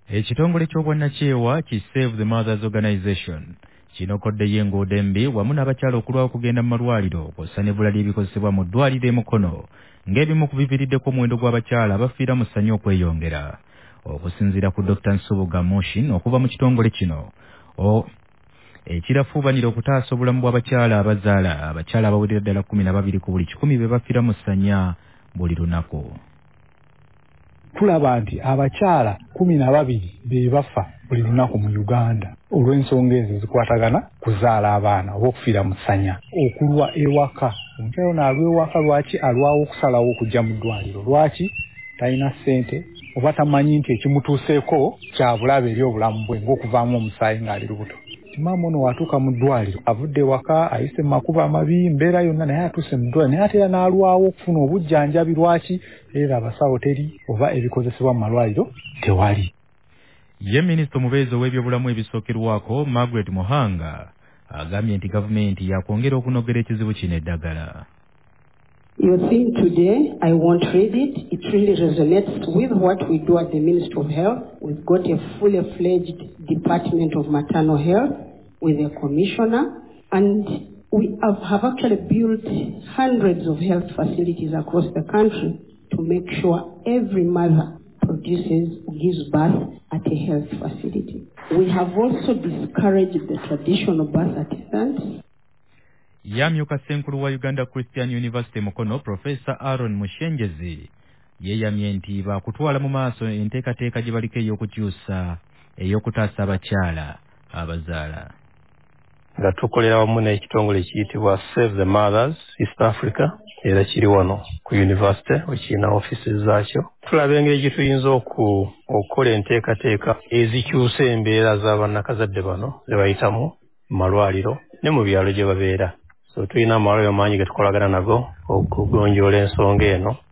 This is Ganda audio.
Ekitongole ky'obwannakyewa ki Save the Mothers Organization kinokoddeyo enguudo embi wamu n'abakyala okulwawo okugenda mu malwaliro kw'ossa n'ebbula ly'ebikozesebwa mu ddwaliro e Mukono ng'ebimu ku biviiriddeko omuwendo gw'abakyala abafiira mu ssanyu okweyongera. Okusinziira ku Dr. Nsubuga Mushin okuva mu kitongole kino ekirafuubanira okutaasa obulamu bw'abakyala abazaala abakyala abawerera ddala 12 ku buli 100 be bafiira mu ssanya buli lunaku. Tulaba nti abakyala 12 be bafa buli lunaku mu Uganda olw'ensonga ezo zikwatagana kuzaala abaana oba okufiira mu ssanya. Okulwa ewaka, omukyala ono alwa ewaka lwaki alwawo okusalawo okujja mu ddwaliro? Lwaki talina ssente oba tamanyi nti ekimutuuseeko kya bulabe eri obulamu bwe ng'okuvaamu omusaayi ng'ali lubuto. Maama ono watuuka mu ddwaliro avudde waka ayise mu makubo amabi mbeera yonna naye atuuse mu ddwaliro naye ate era n'alwawo okufuna obujjanjabi. Lwaki? Era abasawo teri oba ebikozesebwa mu malwaliro tewali. Ye minisita omubeezi ow'ebyobulamu ebisookerwako Margaret Muhanga agambye nti gavumenti yakwongera okunogera ekizibu kino eddagala. Your theme today, I won't read it. It really resonates with what we do at the Ministry of Health. We've got a fully fledged Department of Maternal Health with a commissioner, and we have actually built hundreds of health facilities across the country to make sure every mother gives birth at a health facility. We have also discouraged the traditional birth attendants. Yamyuka Ssenkulu wa Uganda Christian University Mukono Professor Aaron Mushenjezi yeeyamye nti baakutwala mu maaso enteekateeka gye baliko ey'okukyusa ey'okutaasa abakyala abazaala. Nga tukolera wamu n'ekitongole kiyitibwa Save the Mothers East Africa era kiri wano ku university wekirina offices zaakyo. Tulaba engeri gye tuyinza okukola enteekateeka ezikyusa embeera z'abannakazadde bano ze bayitamu mu malwaliro ne mu byalo gye babeera. So tulina amalwaliro mangi ge tukolagana nago okugonjoola ensonga eno